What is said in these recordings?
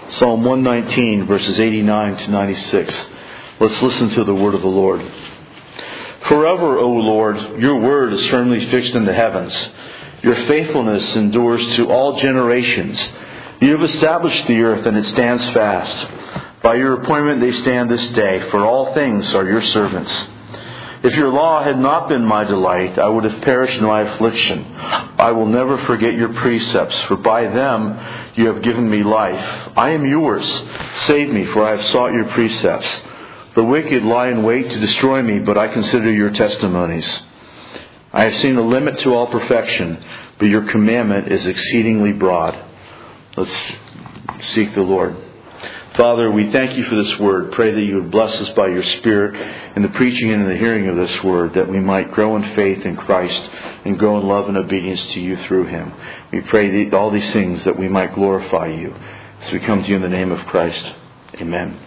Psalm 119, verses 89 to 96. Let's listen to the word of the Lord. Forever, O Lord, your word is firmly fixed in the heavens. Your faithfulness endures to all generations. You have established the earth, and it stands fast. By your appointment they stand this day, for all things are your servants. If your law had not been my delight, I would have perished in my affliction. I will never forget your precepts, for by them you have given me life. I am yours. Save me, for I have sought your precepts. The wicked lie in wait to destroy me, but I consider your testimonies. I have seen a limit to all perfection, but your commandment is exceedingly broad. Let's seek the Lord. Father, we thank you for this word. Pray that you would bless us by your Spirit in the preaching and in the hearing of this word, that we might grow in faith in Christ and grow in love and obedience to you through him. We pray all these things that we might glorify you as we come to you in the name of Christ. Amen.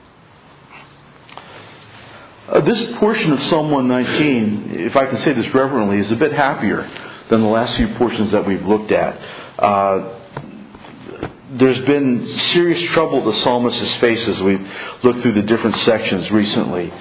This portion of Psalm 119, if I can say this reverently, is a bit happier than the last few portions that we've looked at. There's been serious trouble the psalmist has faced as we've looked through the different sections recently.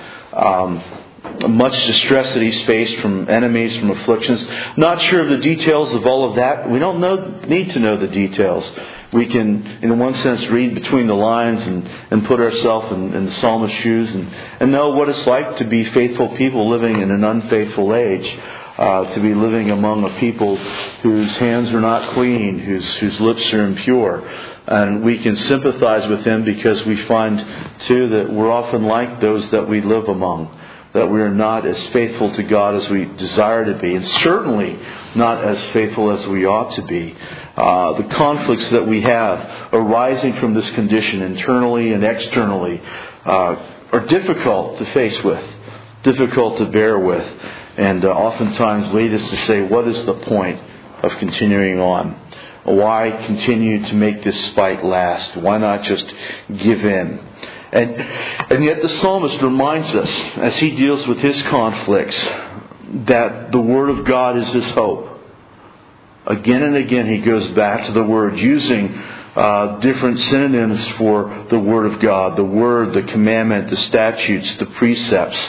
Much distress that he's faced from enemies, from afflictions. Not sure of the details of all of that. We don't need to know the details. We can, in one sense, read between the lines and put ourselves in the psalmist's shoes and know what it's like to be faithful people living in an unfaithful age. To be living among a people whose hands are not clean, whose lips are impure. And we can sympathize with them because we find, too, that we're often like those that we live among. That we are not as faithful to God as we desire to be. And certainly not as faithful as we ought to be. The conflicts that we have arising from this condition, internally and externally, are difficult to face with. Difficult to bear with. And oftentimes lead us to say, what is the point of continuing on? Why continue to make this fight last? Why not just give in? And yet the psalmist reminds us, as he deals with his conflicts, that the Word of God is his hope. Again and again he goes back to the Word, using different synonyms for the Word of God. The Word, the commandment, the statutes, the precepts.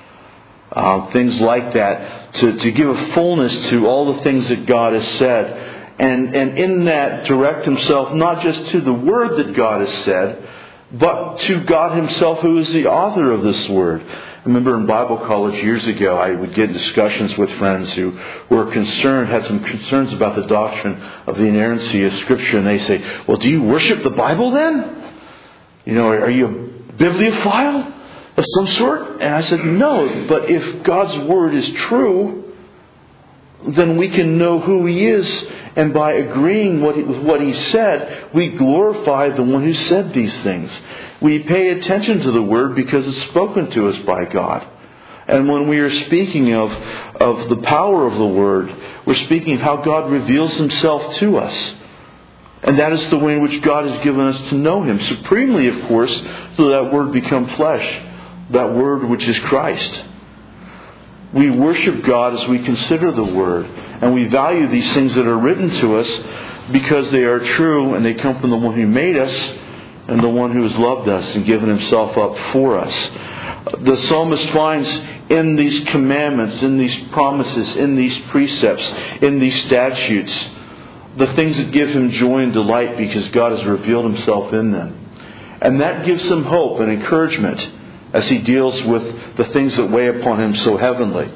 Things like that, to give a fullness to all the things that God has said. And in that direct himself not just to the Word that God has said, but to God himself who is the author of this Word. I remember in Bible college years ago, I would get discussions with friends who were concerned, had some concerns about the doctrine of the inerrancy of Scripture. And they say, well, do you worship the Bible then? Are you a bibliophile of some sort? And I said, no, but if God's Word is true, then we can know who He is. And by agreeing with what He said, we glorify the one who said these things. We pay attention to the Word because it's spoken to us by God. And when we are speaking of the power of the Word, we're speaking of how God reveals Himself to us. And that is the way in which God has given us to know Him. Supremely, of course, so that Word become flesh. That Word which is Christ. We worship God as we consider the Word. And we value these things that are written to us because they are true and they come from the one who made us and the one who has loved us and given Himself up for us. The psalmist finds in these commandments, in these promises, in these precepts, in these statutes, the things that give him joy and delight because God has revealed Himself in them. And that gives him hope and encouragement as he deals with the things that weigh upon him so heavily.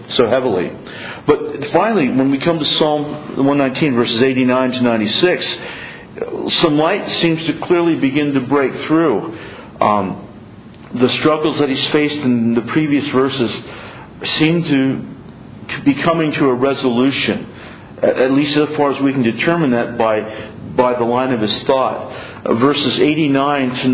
But finally, when we come to Psalm 119, verses 89 to 96, some light seems to clearly begin to break through. The struggles that he's faced in the previous verses seem to be coming to a resolution, at least as far as we can determine that by the line of his thought. Verses 89 to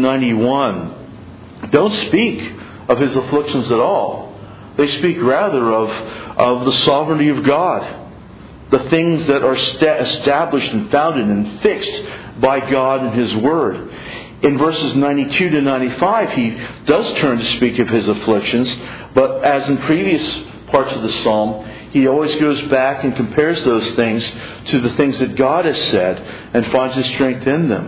91 don't speak of his afflictions at all. They speak rather of the sovereignty of God. The things that are established and founded and fixed by God and His Word. In verses 92 to 95, he does turn to speak of his afflictions, but as in previous parts of the psalm, he always goes back and compares those things to the things that God has said and finds His strength in them.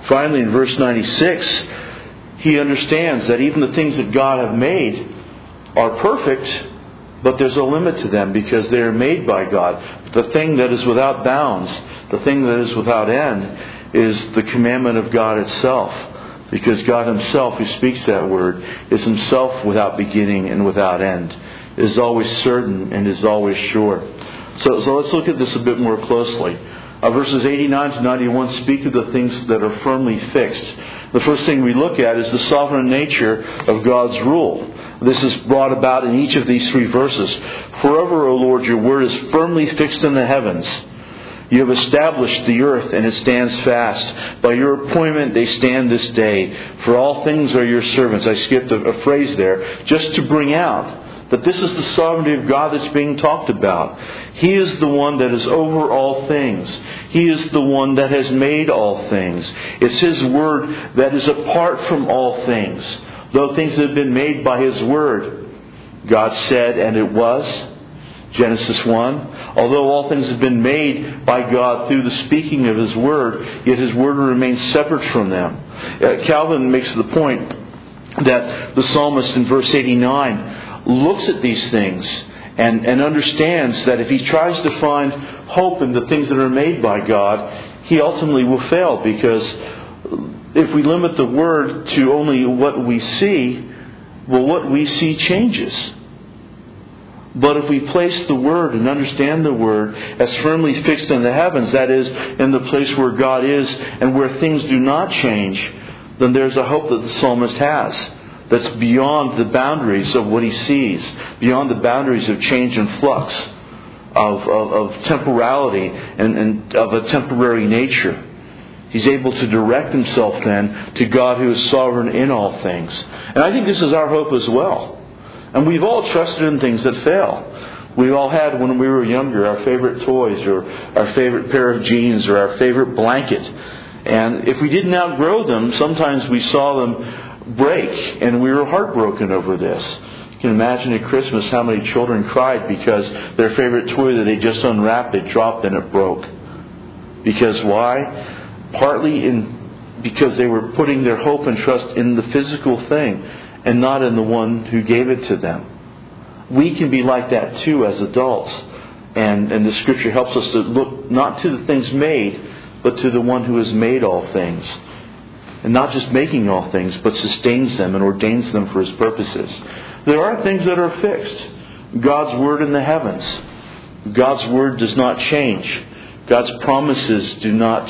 Finally, in verse 96, he understands that even the things that God have made are perfect, but there's a limit to them because they are made by God. The thing that is without bounds, the thing that is without end, is the commandment of God itself. Because God Himself, who speaks that word, is Himself without beginning and without end, is always certain and is always sure. So let's look at this a bit more closely. Verses 89 to 91 speak of the things that are firmly fixed. The first thing we look at is the sovereign nature of God's rule. This is brought about in each of these three verses. Forever, O Lord, your word is firmly fixed in the heavens. You have established the earth, and it stands fast. By your appointment they stand this day. For all things are your servants. I skipped a phrase there just to bring out that this is the sovereignty of God that's being talked about. He is the one that is over all things. He is the one that has made all things. It's His word that is apart from all things. Though things have been made by His word, God said, and it was. Genesis 1. Although all things have been made by God through the speaking of His word, yet His word remains separate from them. Calvin makes the point that the psalmist in verse 89 looks at these things and understands that if he tries to find hope in the things that are made by God, he ultimately will fail, because if we limit the word to only what we see, well, what we see changes. But if we place the word and understand the word as firmly fixed in the heavens, that is, in the place where God is and where things do not change, then there's a hope that the psalmist has. That's beyond the boundaries of what he sees, beyond the boundaries of change and flux, of temporality and of a temporary nature. He's able to direct himself then to God who is sovereign in all things. And I think this is our hope as well. And we've all trusted in things that fail. We all had, when we were younger, our favorite toys or our favorite pair of jeans or our favorite blanket. And if we didn't outgrow them, sometimes we saw them break, and we were heartbroken over this. You can imagine at Christmas how many children cried because their favorite toy that they just unwrapped, they dropped and it broke. Because why? Partly because they were putting their hope and trust in the physical thing and not in the one who gave it to them. We can be like that too as adults. And the Scripture helps us to look not to the things made, but to the one who has made all things. And not just making all things, but sustains them and ordains them for His purposes. There are things that are fixed. God's Word in the heavens. God's Word does not change. God's promises do not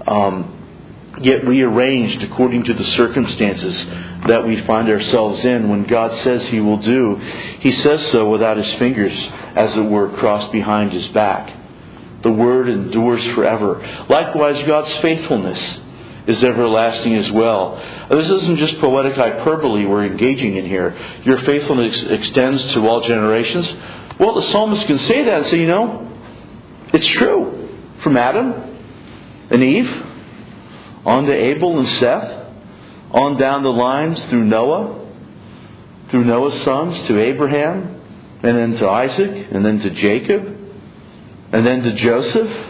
get rearranged according to the circumstances that we find ourselves in. When God says He will do, He says so without His fingers, as it were, crossed behind His back. The Word endures forever. Likewise, God's faithfulness is everlasting as well. This isn't just poetic hyperbole we're engaging in here. Your faithfulness extends to all generations. Well, the psalmist can say that and say, it's true. From Adam and Eve, on to Abel and Seth, on down the lines through Noah, through Noah's sons to Abraham, and then to Isaac, and then to Jacob, and then to Joseph.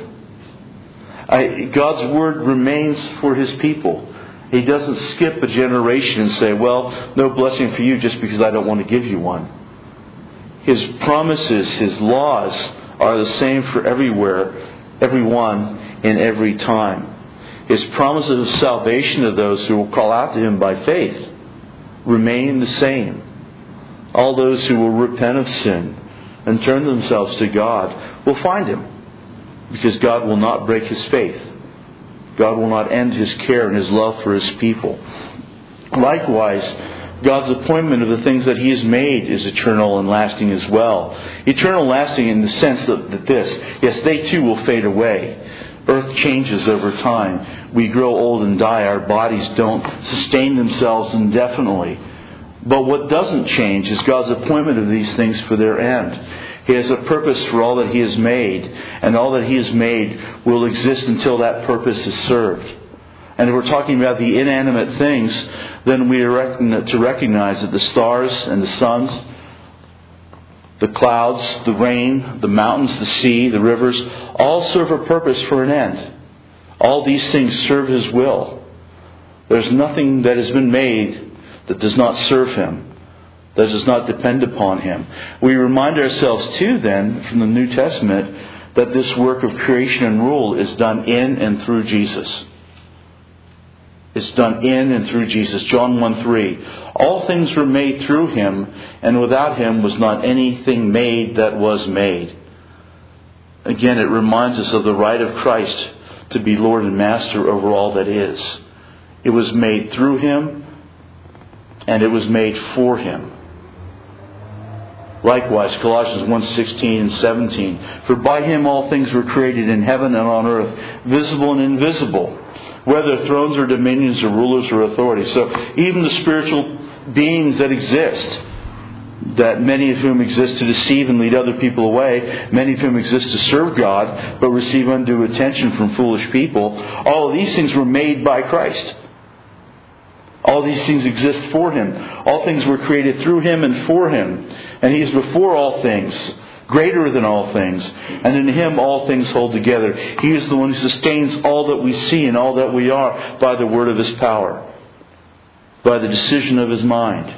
God's Word remains for His people. He doesn't skip a generation and say, well, no blessing for you just because I don't want to give you one. His promises, His laws are the same for everywhere, everyone, in every time. His promises of salvation to those who will call out to Him by faith remain the same. All those who will repent of sin and turn themselves to God will find Him. Because God will not break His faith. God will not end His care and His love for His people. Likewise, God's appointment of the things that He has made is eternal and lasting as well. Eternal lasting in the sense that yes, they too will fade away. Earth changes over time. We grow old and die. Our bodies don't sustain themselves indefinitely. But what doesn't change is God's appointment of these things for their end. He has a purpose for all that He has made, and all that He has made will exist until that purpose is served. And if we're talking about the inanimate things, then we are to recognize that the stars and the suns, the clouds, the rain, the mountains, the sea, the rivers, all serve a purpose for an end. All these things serve His will. There's nothing that has been made that does not serve Him, that does not depend upon Him. We remind ourselves too then from the New Testament that this work of creation and rule is done in and through Jesus. It's done in and through Jesus. John 1:3. All things were made through Him, and without Him was not anything made that was made. Again, it reminds us of the right of Christ to be Lord and Master over all that is. It was made through Him, and it was made for Him. Likewise, Colossians 1:16 and 17. For by Him all things were created in heaven and on earth, visible and invisible, whether thrones or dominions or rulers or authorities. So even the spiritual beings that exist, that many of whom exist to deceive and lead other people away, many of whom exist to serve God, but receive undue attention from foolish people, all of these things were made by Christ. All these things exist for Him. All things were created through Him and for Him. And He is before all things, greater than all things. And in Him all things hold together. He is the one who sustains all that we see and all that we are by the word of His power, by the decision of His mind.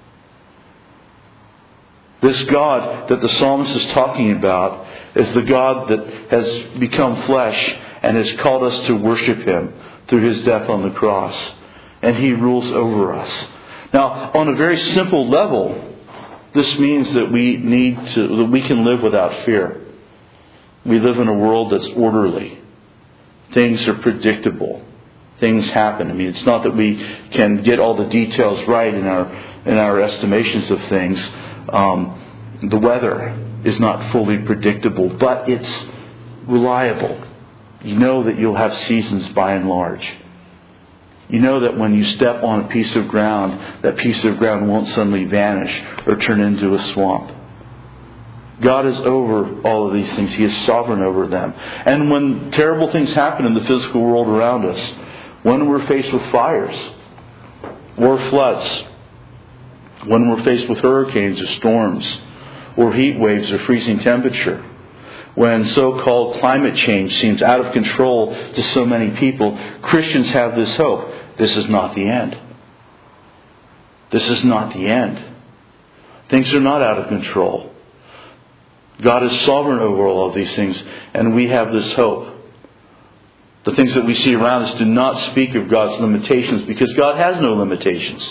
This God that the psalmist is talking about is the God that has become flesh and has called us to worship Him through His death on the cross. And He rules over us. Now, on a very simple level, this means that we can live without fear. We live in a world that's orderly. Things are predictable. Things happen. I mean, it's not that we can get all the details right in our estimations of things. The weather is not fully predictable, but it's reliable. You know that you'll have seasons by and large. You know that when you step on a piece of ground, that piece of ground won't suddenly vanish or turn into a swamp. God is over all of these things. He is sovereign over them. And when terrible things happen in the physical world around us, when we're faced with fires or floods, when we're faced with hurricanes or storms or heat waves or freezing temperature, when so-called climate change seems out of control to so many people, Christians have this hope. This is not the end. This is not the end. Things are not out of control. God is sovereign over all of these things, and we have this hope. The things that we see around us do not speak of God's limitations, because God has no limitations.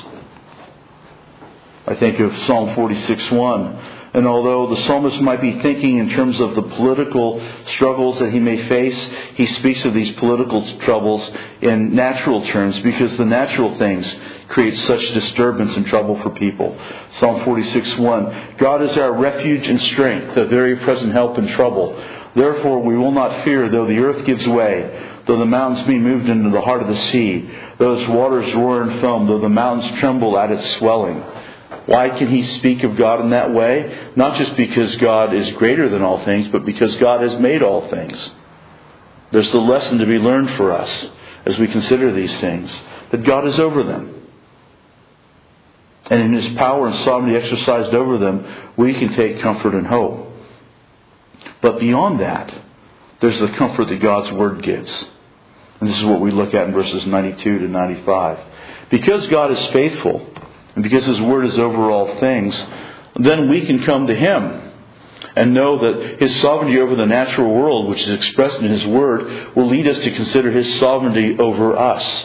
I think of Psalm 46:1. And although the psalmist might be thinking in terms of the political struggles that he may face, he speaks of these political troubles in natural terms, because the natural things create such disturbance and trouble for people. Psalm 46:1. God is our refuge and strength, a very present help in trouble. Therefore we will not fear, though the earth gives way, though the mountains be moved into the heart of the sea, though its waters roar and foam, though the mountains tremble at its swelling. Why can he speak of God in that way? Not just because God is greater than all things, but because God has made all things. There's the lesson to be learned for us as we consider these things, that God is over them. And in His power and sovereignty exercised over them, we can take comfort and hope. But beyond that, there's the comfort that God's Word gives. And this is what we look at in verses 92 to 95. Because God is faithful, and because His Word is over all things, then we can come to Him and know that His sovereignty over the natural world, which is expressed in His Word, will lead us to consider His sovereignty over us.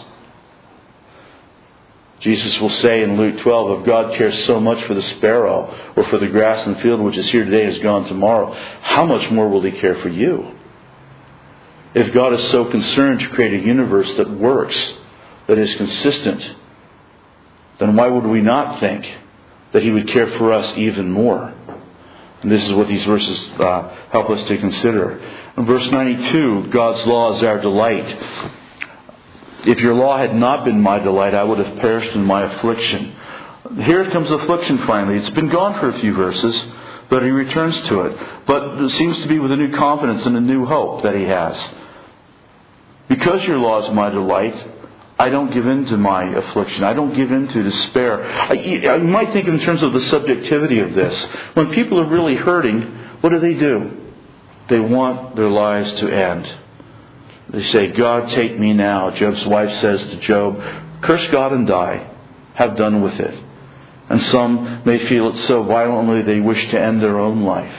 Jesus will say in Luke 12, if God cares so much for the sparrow or for the grass in the field, which is here today and is gone tomorrow, how much more will He care for you? If God is so concerned to create a universe that works, that is consistent, then why would we not think that He would care for us even more? And this is what these verses help us to consider. In verse 92, God's law is our delight. If your law had not been my delight, I would have perished in my affliction. Here comes affliction finally. It's been gone for a few verses, but he returns to it. But it seems to be with a new confidence and a new hope that he has. Because your law is my delight, I don't give in to my affliction. I don't give in to despair. You might think in terms of the subjectivity of this. When people are really hurting, what do? They want their lives to end. They say, God, take me now. Job's wife says to Job, Curse God and die. Have done with it. And some may feel it so violently they wish to end their own life.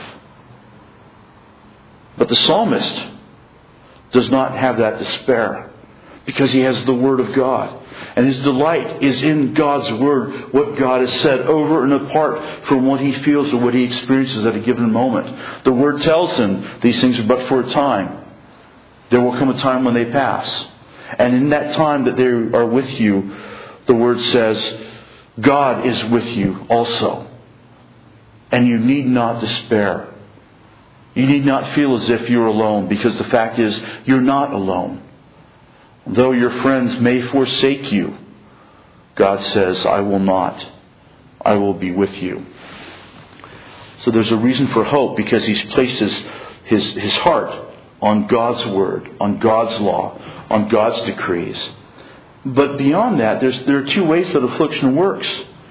But the psalmist does not have that despair, because he has the Word of God. And his delight is in God's Word, what God has said, over and apart from what he feels or what he experiences at a given moment. The Word tells him these things are but for a time. There will come a time when they pass. And in that time that they are with you, the Word says, God is with you also. And you need not despair. You need not feel as if you're alone, because the fact is, you're not alone. Though your friends may forsake you, God says, I will not. I will be with you. So there's a reason for hope, because He's placed his heart on God's Word, on God's law, on God's decrees. But beyond that, there are two ways that affliction works.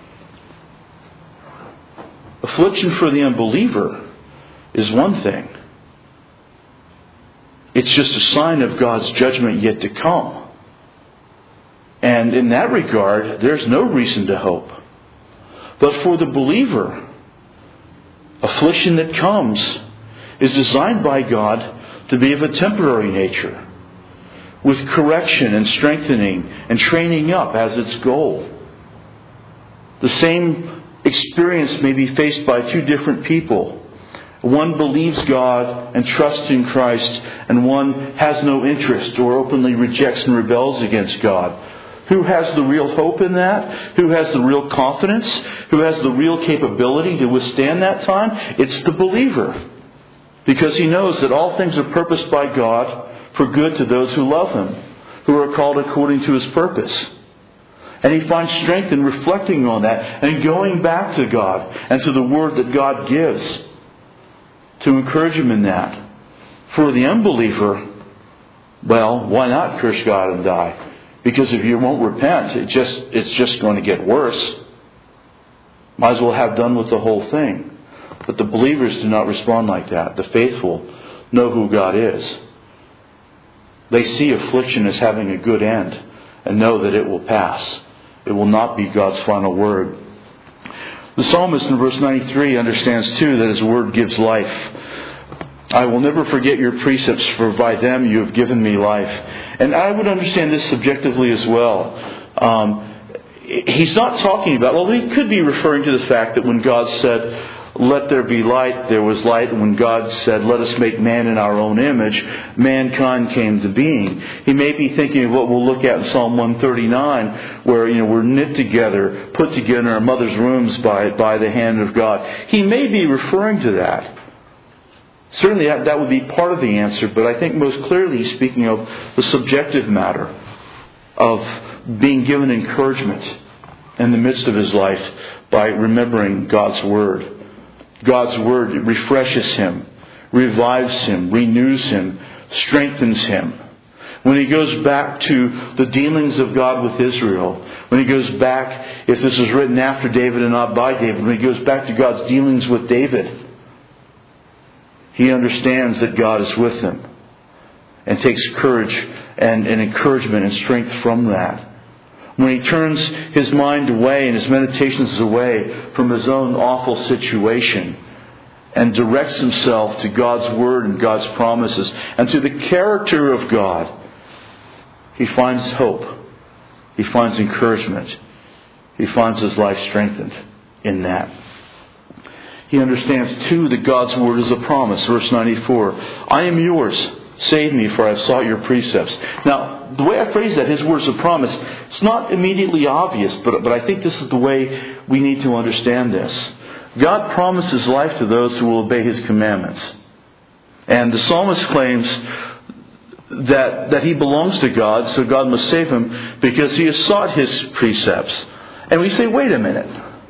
Affliction for the unbeliever is one thing. It's just a sign of God's judgment yet to come. And in that regard, there's no reason to hope. But for the believer, affliction that comes is designed by God to be of a temporary nature, with correction and strengthening and training up as its goal. The same experience may be faced by two different people. One believes God and trusts in Christ, and one has no interest or openly rejects and rebels against God. Who has the real hope in that? Who has the real confidence? Who has the real capability to withstand that time? It's the believer. Because he knows that all things are purposed by God for good to those who love Him, who are called according to His purpose. And he finds strength in reflecting on that and going back to God and to the Word that God gives to encourage him in that. For the unbeliever, well, why not curse God and die? Because if you won't repent, it's just going to get worse. Might as well have done with the whole thing. But the believers do not respond like that. The faithful know who God is. They see affliction as having a good end and know that it will pass. It will not be God's final word. The psalmist in verse 93 understands too that his word gives life. I will never forget your precepts, for by them you have given me life. And I would understand this subjectively as well. He's not talking about, well, he could be referring to the fact that when God said, let there be light, there was light. And when God said, let us make man in our own image, mankind came to being. He may be thinking of what we'll look at in Psalm 139, where we're knit together, put together in our mother's wombs by the hand of God. He may be referring to that. Certainly that would be part of the answer, but I think most clearly he's speaking of the subjective matter of being given encouragement in the midst of his life by remembering God's Word. God's Word refreshes him, revives him, renews him, strengthens him. When he goes back to the dealings of God with Israel, when he goes back, if this was written after David and not by David, when he goes back to God's dealings with David, he understands that God is with him and takes courage and encouragement and strength from that. When he turns his mind away and his meditations away from his own awful situation and directs himself to God's Word and God's promises and to the character of God, he finds hope. He finds encouragement. He finds his life strengthened in that. He understands too that God's Word is a promise. Verse 94, I am yours. Save me, for I have sought your precepts. Now, the way I phrase that, his word is a promise, it's not immediately obvious, but I think this is the way we need to understand this. God promises life to those who will obey His commandments. And the psalmist claims that he belongs to God, so God must save him because he has sought His precepts. And we say, wait a minute.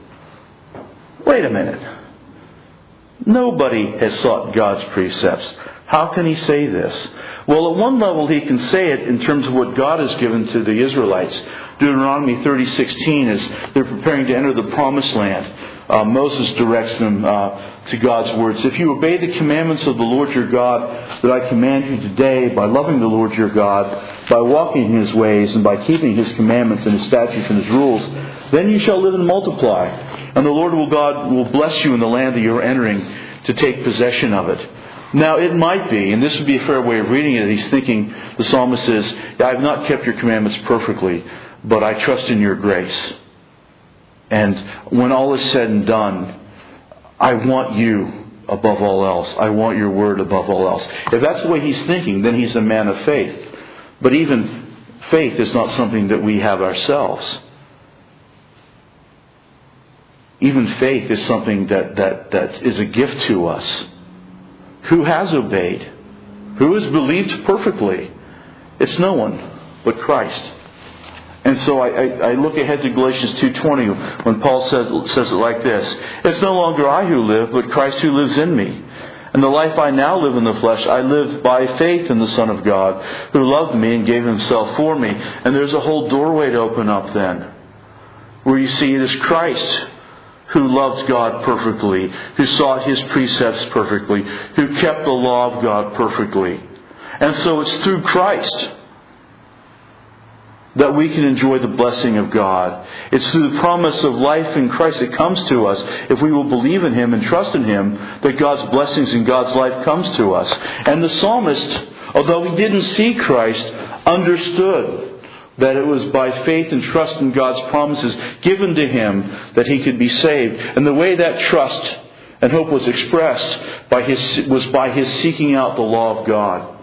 Nobody has sought God's precepts. How can he say this? Well, at one level he can say it in terms of what God has given to the Israelites. Deuteronomy 30:16, as they're preparing to enter the promised land. Moses directs them to God's words. If you obey the commandments of the Lord your God that I command you today, by loving the Lord your God, by walking in His ways, and by keeping His commandments and His statutes and His rules, then you shall live and multiply. And the Lord God will bless you in the land that you are entering to take possession of it. Now it might be, and this would be a fair way of reading it, he's thinking, the psalmist says, I have not kept your commandments perfectly, but I trust in your grace. And when all is said and done, I want you above all else. I want your word above all else. If that's the way he's thinking, then he's a man of faith. But even faith is not something that we have ourselves. Even faith is something that is a gift to us. Who has obeyed? Who has believed perfectly? It's no one but Christ. And so I look ahead to Galatians 2:20 when Paul says it like this. It's no longer I who live, but Christ who lives in me. And the life I now live in the flesh, I live by faith in the Son of God, who loved me and gave Himself for me. And there's a whole doorway to open up then, where you see it is Christ who loved God perfectly, who sought His precepts perfectly, who kept the law of God perfectly. And so it's through Christ that we can enjoy the blessing of God. It's through the promise of life in Christ that comes to us. If we will believe in Him and trust in Him, that God's blessings and God's life comes to us. And the psalmist, although he didn't see Christ, understood that it was by faith and trust in God's promises given to him that he could be saved. And the way that trust and hope was expressed was by his seeking out the law of God.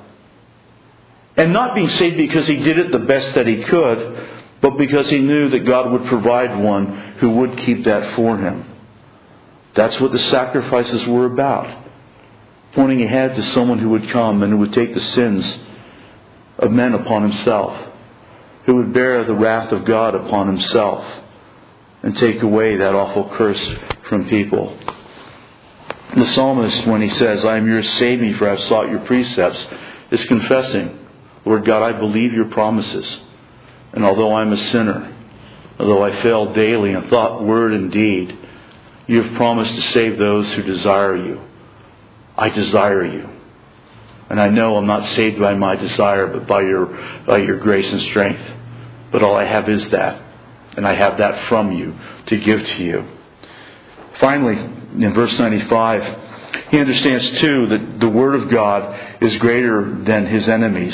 And not being saved because he did it the best that he could, but because he knew that God would provide one who would keep that for him. That's what the sacrifices were about. Pointing ahead to someone who would come and who would take the sins of men upon Himself, who would bear the wrath of God upon Himself and take away that awful curse from people. The psalmist, when he says, I am yours, save me, for I have sought your precepts, is confessing, Lord God, I believe your promises. And although I'm a sinner, although I fail daily in thought, word, and deed, you have promised to save those who desire you. I desire you. And I know I'm not saved by my desire, but by your grace and strength. But all I have is that. And I have that from you to give to you. Finally, in verse 95, he understands too that the Word of God is greater than his enemies.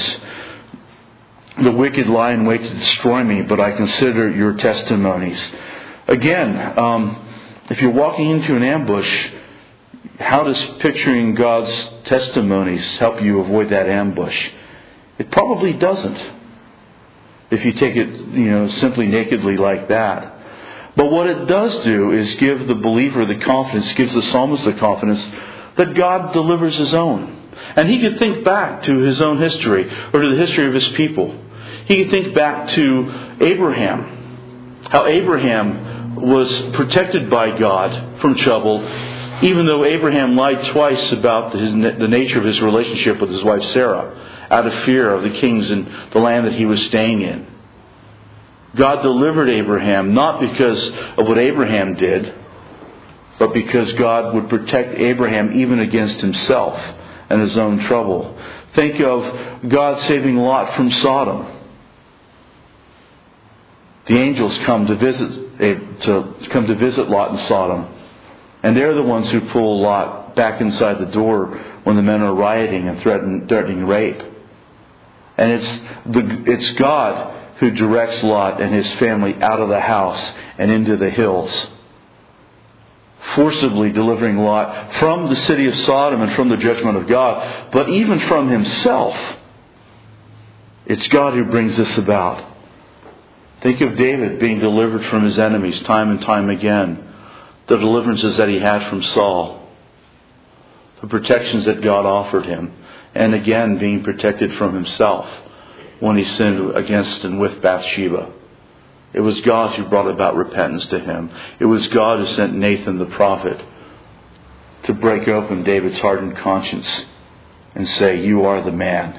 The wicked lie in wait to destroy me, but I consider your testimonies. Again, if you're walking into an ambush, how does picturing God's testimonies help you avoid that ambush? It probably doesn't, if you take it, simply nakedly like that. But what it does do is give the believer the confidence, gives the psalmist the confidence that God delivers His own. And he could think back to his own history, or to the history of his people. He could think back to Abraham, how Abraham was protected by God from trouble, even though Abraham lied twice about the nature of his relationship with his wife Sarah, out of fear of the kings in the land that he was staying in. God delivered Abraham not because of what Abraham did, but because God would protect Abraham even against himself and his own trouble. Think of God saving Lot from Sodom. The angels come to visit Lot in Sodom. And they're the ones who pull Lot back inside the door when the men are rioting and threatening rape. And it's God who directs Lot and his family out of the house and into the hills, forcibly delivering Lot from the city of Sodom and from the judgment of God, but even from himself. It's God who brings this about. Think of David being delivered from his enemies time and time again. The deliverances that he had from Saul. The protections that God offered him. And again, being protected from himself when he sinned against and with Bathsheba. It was God who brought about repentance to him. It was God who sent Nathan the prophet to break open David's hardened conscience and say, you are the man.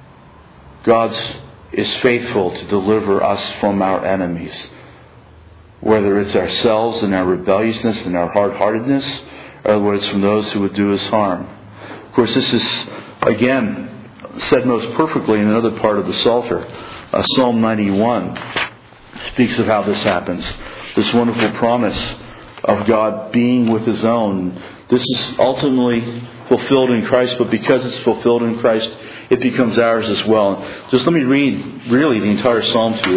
God is faithful to deliver us from our enemies. whether it's ourselves and our rebelliousness and our hard-heartedness, or whether it's from those who would do us harm. Of course, this is, again, said most perfectly in another part of the Psalter. Psalm 91 speaks of how this happens. This wonderful promise of God being with His own. This is ultimately fulfilled in Christ, but because it's fulfilled in Christ, it becomes ours as well. Just let me read really the entire Psalm to you.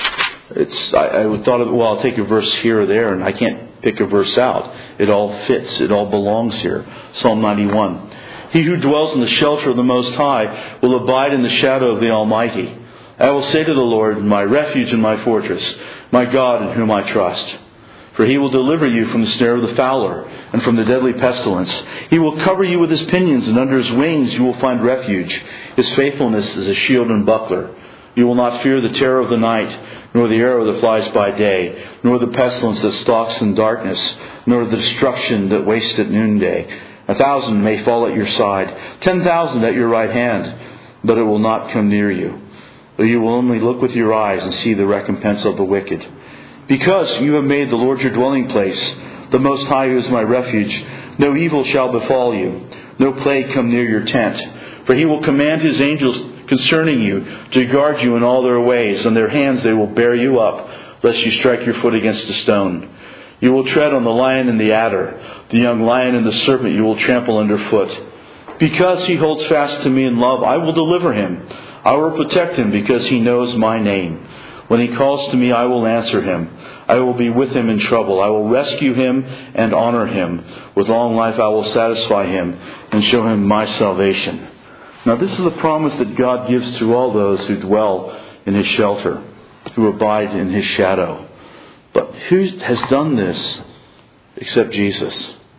I thought of, well, I'll take a verse here or there, and I can't pick a verse out. It all fits. It all belongs here. Psalm 91. He who dwells in the shelter of the Most High will abide in the shadow of the Almighty. I will say to the Lord, my refuge and my fortress, my God in whom I trust. For He will deliver you from the snare of the fowler and from the deadly pestilence. He will cover you with His pinions, and under His wings you will find refuge. His faithfulness is a shield and buckler. You will not fear the terror of the night, nor the arrow that flies by day, nor the pestilence that stalks in darkness, nor the destruction that wastes at noonday. 1,000 may fall at your side, 10,000 at your right hand, but it will not come near you. But you will only look with your eyes and see the recompense of the wicked. Because you have made the Lord your dwelling place, the Most High who is my refuge, no evil shall befall you, no plague come near your tent. For He will command His angels concerning you to guard you in all their ways. On their hands they will bear you up, lest you strike your foot against a stone. You will tread on the lion and the adder, the young lion and the serpent you will trample underfoot. Because He holds fast to me in love, I will deliver him. I will protect him because He knows my name. When He calls to me, I will answer him. I will be with him in trouble. I will rescue him and honor him. With long life I will satisfy him and show him my salvation. Now this is a promise that God gives to all those who dwell in His shelter, who abide in His shadow. But who has done this except Jesus?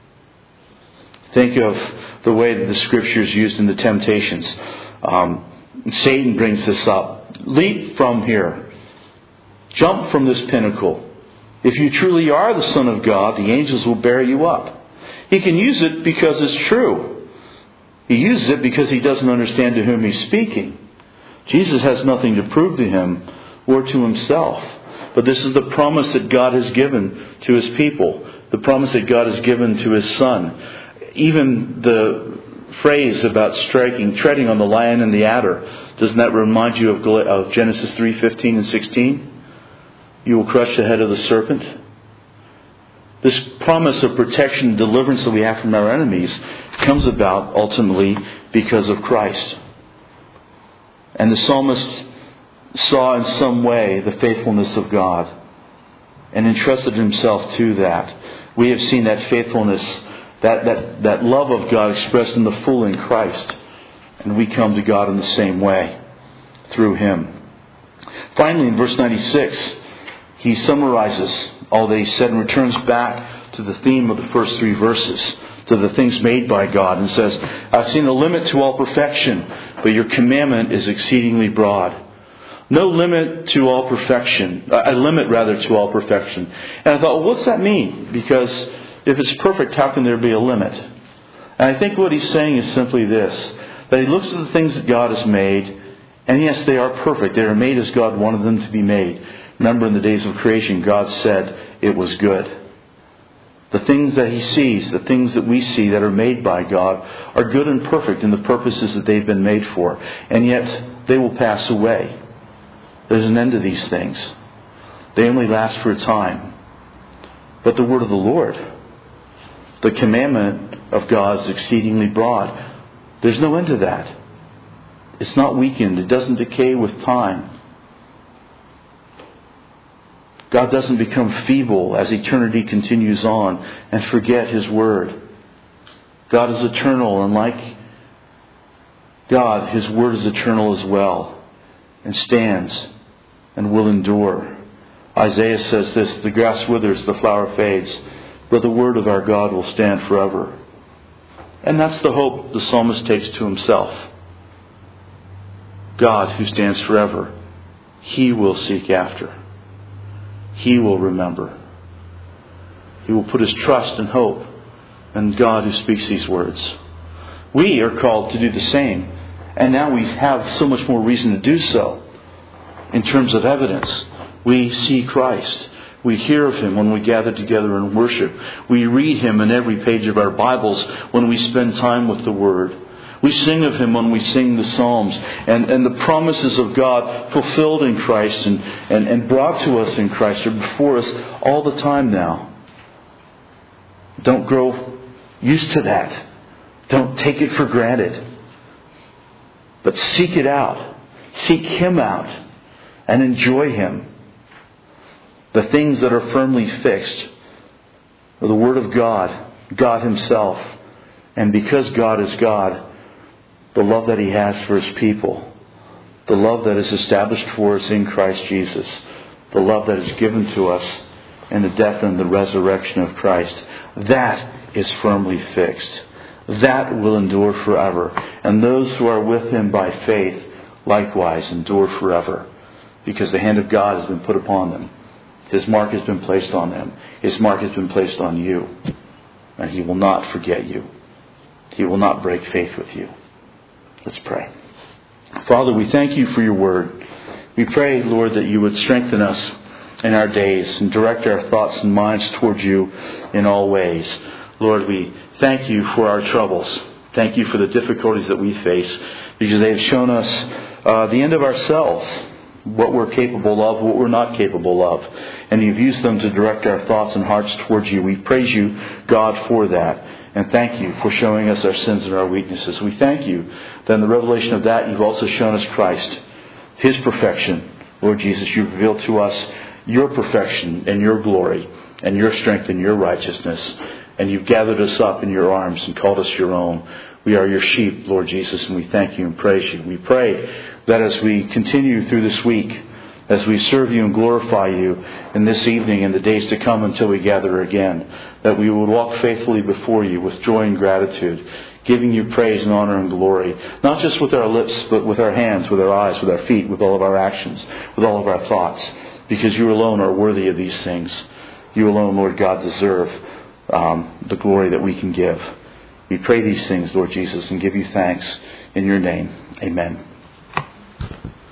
Think of the way that the Scripture is used in the temptations. Satan brings this up. Leap from here. Jump from this pinnacle. If you truly are the Son of God, the angels will bear you up. He can use it because it's true. He uses it because He doesn't understand to whom He's speaking. Jesus has nothing to prove to Him or to Himself. But this is the promise that God has given to His people. The promise that God has given to His Son. Even the phrase about treading on the lion and the adder, doesn't that remind you of Genesis 3:15 and 16? You will crush the head of the serpent. This promise of protection and deliverance that we have from our enemies comes about ultimately because of Christ. And the psalmist saw in some way the faithfulness of God and entrusted himself to that. We have seen that faithfulness, that love of God expressed in the full in Christ. And we come to God in the same way, through Him. Finally, in verse 96, he summarizes all that he said and returns back to the theme of the first three verses, to the things made by God, and says, I've seen a limit to all perfection, but your commandment is exceedingly broad. No limit to all perfection, a limit rather to all perfection. And I thought, well, what's that mean? Because if it's perfect, how can there be a limit? And I think what he's saying is simply this, that he looks at the things that God has made, and yes, they are perfect. They are made as God wanted them to be made. Remember, in the days of creation, God said it was good. The things that He sees, the things that we see that are made by God, are good and perfect in the purposes that they've been made for. And yet, they will pass away. There's an end to these things. They only last for a time. But the word of the Lord, the commandment of God, is exceedingly broad. There's no end to that. It's not weakened. It doesn't decay with time. God doesn't become feeble as eternity continues on and forget His word. God is eternal, and like God, His word is eternal as well, and stands and will endure. Isaiah says this, the grass withers, the flower fades, but the word of our God will stand forever. And that's the hope the psalmist takes to himself. God who stands forever, He will seek after. He will remember. He will put his trust and hope in God who speaks these words. We are called to do the same. And now we have so much more reason to do so. In terms of evidence, we see Christ. We hear of Him when we gather together in worship. We read Him in every page of our Bibles when we spend time with the Word. We sing of Him when we sing the Psalms. And the promises of God fulfilled in Christ and brought to us in Christ are before us all the time now. Don't grow used to that. Don't take it for granted. But seek it out. Seek Him out and enjoy Him. The things that are firmly fixed are the Word of God, God Himself. And because God is God, the love that He has for His people, the love that is established for us in Christ Jesus, the love that is given to us in the death and the resurrection of Christ, that is firmly fixed. That will endure forever. And those who are with Him by faith likewise endure forever, because the hand of God has been put upon them. His mark has been placed on them. His mark has been placed on you. And He will not forget you. He will not break faith with you. Let's pray. Father, we thank You for Your Word. We pray, Lord, that You would strengthen us in our days and direct our thoughts and minds towards You in all ways. Lord, we thank You for our troubles. Thank You for the difficulties that we face, because they have shown us the end of ourselves, what we're capable of, what we're not capable of. And You've used them to direct our thoughts and hearts towards You. We praise You, God, for that. And thank You for showing us our sins and our weaknesses. We thank You that in the revelation of that, You've also shown us Christ, His perfection. Lord Jesus, You've revealed to us Your perfection and Your glory and Your strength and Your righteousness. And You've gathered us up in Your arms and called us Your own. We are Your sheep, Lord Jesus, and we thank You and praise You. We pray that as we continue through this week, as we serve You and glorify You in this evening and the days to come until we gather again, that we would walk faithfully before You with joy and gratitude, giving You praise and honor and glory, not just with our lips, but with our hands, with our eyes, with our feet, with all of our actions, with all of our thoughts, because You alone are worthy of these things. You alone, Lord God, deserve the glory that we can give. We pray these things, Lord Jesus, and give You thanks in Your name. Amen.